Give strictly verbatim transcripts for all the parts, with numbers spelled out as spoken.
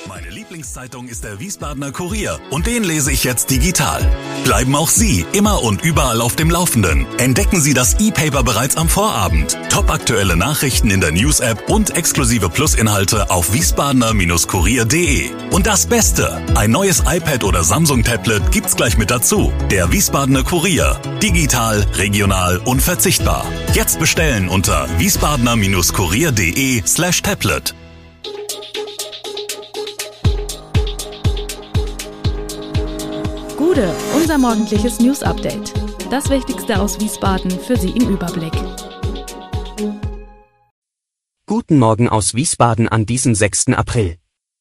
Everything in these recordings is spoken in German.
Meine Lieblingszeitung ist der Wiesbadener Kurier und den lese ich jetzt digital. Bleiben auch Sie immer und überall auf dem Laufenden. Entdecken Sie das E-Paper bereits am Vorabend. Topaktuelle Nachrichten in der News-App und exklusive Plus-Inhalte auf wiesbadener Kurier punkt de. Und das Beste, ein neues iPad oder Samsung-Tablet gibt's gleich mit dazu. Der Wiesbadener Kurier. Digital, regional, unverzichtbar. Jetzt bestellen unter wiesbadener Kurier punkt de slash tablet. Gude, unser morgendliches News-Update. Das Wichtigste aus Wiesbaden für Sie im Überblick. Guten Morgen aus Wiesbaden an diesem sechsten April.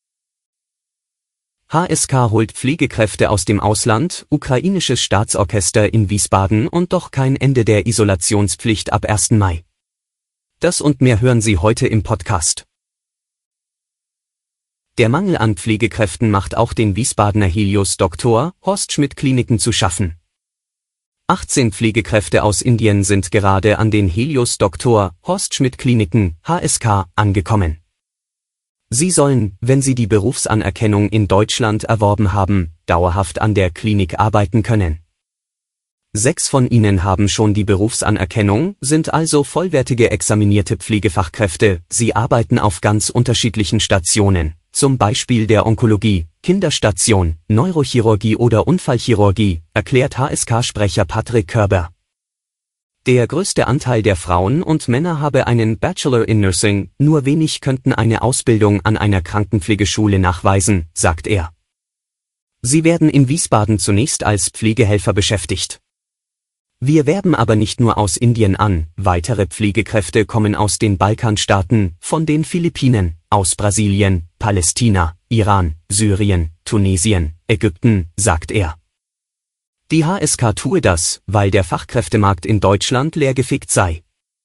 H S K holt Pflegekräfte aus dem Ausland, ukrainisches Staatsorchester in Wiesbaden und doch kein Ende der Isolationspflicht ab ersten Mai. Das und mehr hören Sie heute im Podcast. Der Mangel an Pflegekräften macht auch den Wiesbadener Helios Doktor Horst Schmidt Kliniken zu schaffen. achtzehn Pflegekräfte aus Indien sind gerade an den Helios Doktor Horst Schmidt Kliniken H S K angekommen. Sie sollen, wenn sie die Berufsanerkennung in Deutschland erworben haben, dauerhaft an der Klinik arbeiten können. Sechs von ihnen haben schon die Berufsanerkennung, sind also vollwertige examinierte Pflegefachkräfte. Sie arbeiten auf ganz unterschiedlichen Stationen, zum Beispiel der Onkologie, Kinderstation, Neurochirurgie oder Unfallchirurgie, erklärt H S K-Sprecher Patrick Körber. Der größte Anteil der Frauen und Männer habe einen Bachelor in Nursing, nur wenig könnten eine Ausbildung an einer Krankenpflegeschule nachweisen, sagt er. Sie werden in Wiesbaden zunächst als Pflegehelfer beschäftigt. Wir werben aber nicht nur aus Indien an, weitere Pflegekräfte kommen aus den Balkanstaaten, von den Philippinen, aus Brasilien, Palästina, Iran, Syrien, Tunesien, Ägypten, sagt er. Die H S K tue das, weil der Fachkräftemarkt in Deutschland leergefegt sei.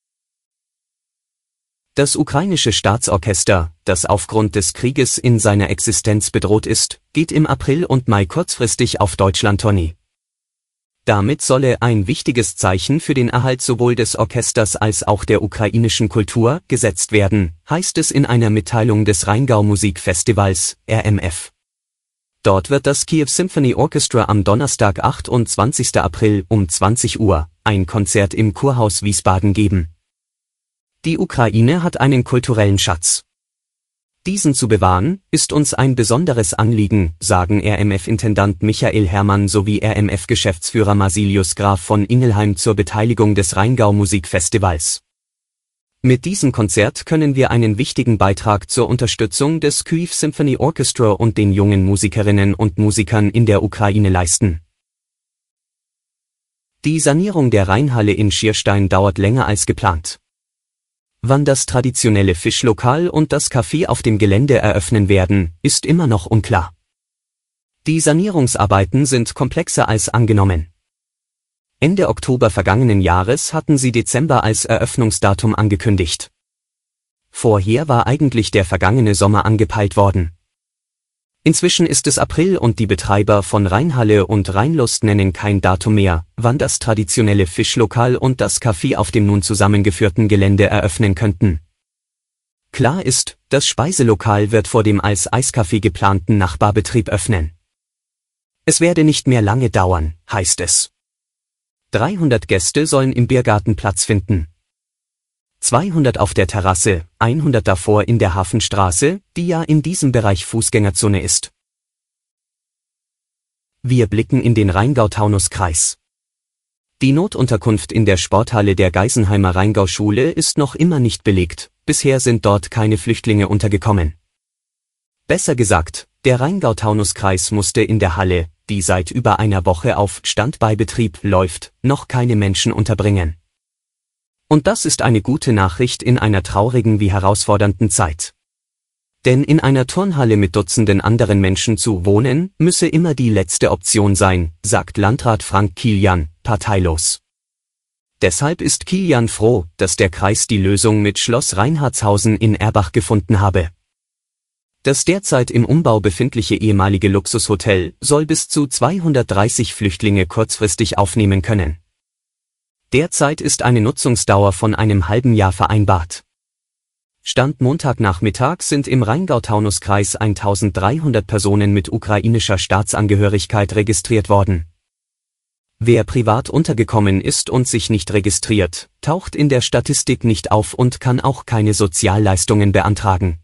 Das ukrainische Staatsorchester, das aufgrund des Krieges in seiner Existenz bedroht ist, geht im April und Mai kurzfristig auf Deutschlandtournee. Damit solle ein wichtiges Zeichen für den Erhalt sowohl des Orchesters als auch der ukrainischen Kultur gesetzt werden, heißt es in einer Mitteilung des Rheingau Musikfestivals, R M F. Dort wird das Kiew Symphony Orchestra am Donnerstag, achtundzwanzigsten April um zwanzig Uhr ein Konzert im Kurhaus Wiesbaden geben. Die Ukraine hat einen kulturellen Schatz. Diesen zu bewahren, ist uns ein besonderes Anliegen, sagen R M F-Intendant Michael Herrmann sowie R M F-Geschäftsführer Marsilius Graf von Ingelheim zur Beteiligung des Rheingau Musikfestivals. Mit diesem Konzert können wir einen wichtigen Beitrag zur Unterstützung des Kyiv Symphony Orchestra und den jungen Musikerinnen und Musikern in der Ukraine leisten. Die Sanierung der Rheinhalle in Schierstein dauert länger als geplant. Wann das traditionelle Fischlokal und das Café auf dem Gelände eröffnen werden, ist immer noch unklar. Die Sanierungsarbeiten sind komplexer als angenommen. Ende Oktober vergangenen Jahres hatten sie Dezember als Eröffnungsdatum angekündigt. Vorher war eigentlich der vergangene Sommer angepeilt worden. Inzwischen ist es April und die Betreiber von Rheinhalle und Rheinlust nennen kein Datum mehr, wann das traditionelle Fischlokal und das Café auf dem nun zusammengeführten Gelände eröffnen könnten. Klar ist, das Speiselokal wird vor dem als Eiscafé geplanten Nachbarbetrieb öffnen. Es werde nicht mehr lange dauern, heißt es. dreihundert Gäste sollen im Biergarten Platz finden. zweihundert auf der Terrasse, hundert davor in der Hafenstraße, die ja in diesem Bereich Fußgängerzone ist. Wir blicken in den Rheingau-Taunus-Kreis. Die Notunterkunft in der Sporthalle der Geisenheimer Rheingau-Schule ist noch immer nicht belegt, bisher sind dort keine Flüchtlinge untergekommen. Besser gesagt, der Rheingau-Taunus-Kreis musste in der Halle, die seit über einer Woche auf Standbeibetrieb läuft, noch keine Menschen unterbringen. Und das ist eine gute Nachricht in einer traurigen wie herausfordernden Zeit. Denn in einer Turnhalle mit Dutzenden anderen Menschen zu wohnen, müsse immer die letzte Option sein, sagt Landrat Frank Kilian, parteilos. Deshalb ist Kilian froh, dass der Kreis die Lösung mit Schloss Reinhardshausen in Erbach gefunden habe. Das derzeit im Umbau befindliche ehemalige Luxushotel soll bis zu zweihundertdreißig Flüchtlinge kurzfristig aufnehmen können. Derzeit ist eine Nutzungsdauer von einem halben Jahr vereinbart. Stand Montagnachmittag sind im Rheingau-Taunus-Kreis eintausenddreihundert Personen mit ukrainischer Staatsangehörigkeit registriert worden. Wer privat untergekommen ist und sich nicht registriert, taucht in der Statistik nicht auf und kann auch keine Sozialleistungen beantragen.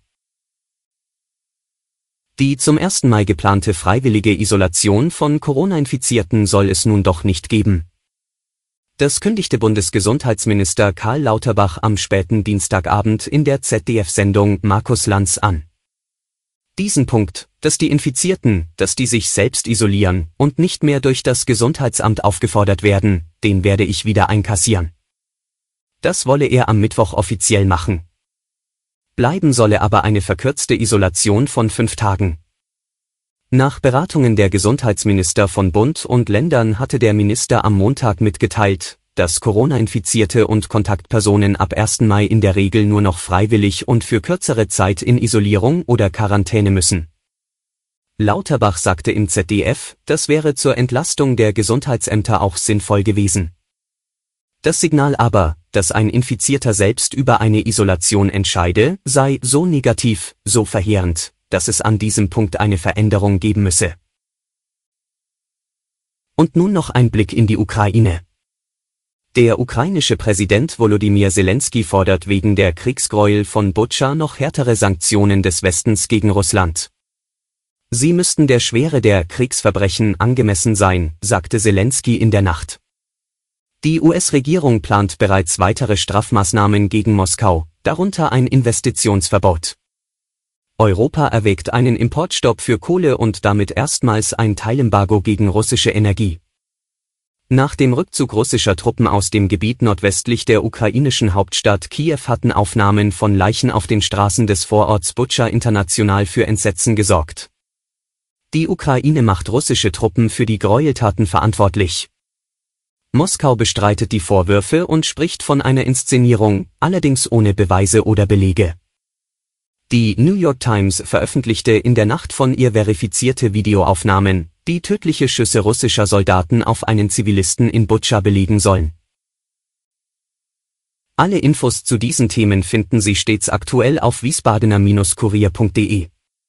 Die zum ersten Mai geplante freiwillige Isolation von Corona-Infizierten soll es nun doch nicht geben. Das kündigte Bundesgesundheitsminister Karl Lauterbach am späten Dienstagabend in der Z D F-Sendung Markus Lanz an. Diesen Punkt, dass die Infizierten, dass die sich selbst isolieren und nicht mehr durch das Gesundheitsamt aufgefordert werden, den werde ich wieder einkassieren. Das wolle er am Mittwoch offiziell machen. Bleiben solle aber eine verkürzte Isolation von fünf Tagen. Nach Beratungen der Gesundheitsminister von Bund und Ländern hatte der Minister am Montag mitgeteilt, dass Corona-Infizierte und Kontaktpersonen ab ersten Mai in der Regel nur noch freiwillig und für kürzere Zeit in Isolierung oder Quarantäne müssen. Lauterbach sagte im Z D F, das wäre zur Entlastung der Gesundheitsämter auch sinnvoll gewesen. Das Signal aber, dass ein Infizierter selbst über eine Isolation entscheide, sei so negativ, so verheerend, dass es an diesem Punkt eine Veränderung geben müsse. Und nun noch ein Blick in die Ukraine. Der ukrainische Präsident Volodymyr Zelensky fordert wegen der Kriegsgräuel von Butscha noch härtere Sanktionen des Westens gegen Russland. Sie müssten der Schwere der Kriegsverbrechen angemessen sein, sagte Zelensky in der Nacht. Die U S-Regierung plant bereits weitere Strafmaßnahmen gegen Moskau, darunter ein Investitionsverbot. Europa erwägt einen Importstopp für Kohle und damit erstmals ein Teilembargo gegen russische Energie. Nach dem Rückzug russischer Truppen aus dem Gebiet nordwestlich der ukrainischen Hauptstadt Kiew hatten Aufnahmen von Leichen auf den Straßen des Vororts Butscha international für Entsetzen gesorgt. Die Ukraine macht russische Truppen für die Gräueltaten verantwortlich. Moskau bestreitet die Vorwürfe und spricht von einer Inszenierung, allerdings ohne Beweise oder Belege. Die New York Times veröffentlichte in der Nacht von ihr verifizierte Videoaufnahmen, die tödliche Schüsse russischer Soldaten auf einen Zivilisten in Butscha belegen sollen. Alle Infos zu diesen Themen finden Sie stets aktuell auf wiesbadener Kurier punkt de.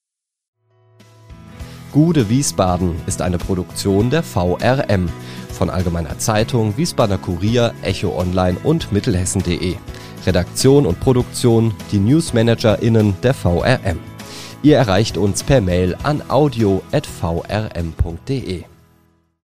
Gude Wiesbaden ist eine Produktion der V R M von Allgemeiner Zeitung, Wiesbadener Kurier, Echo Online und Mittelhessen punkt de. Redaktion und Produktion, die NewsmanagerInnen der V R M. Ihr erreicht uns per Mail an audio at v r m punkt de.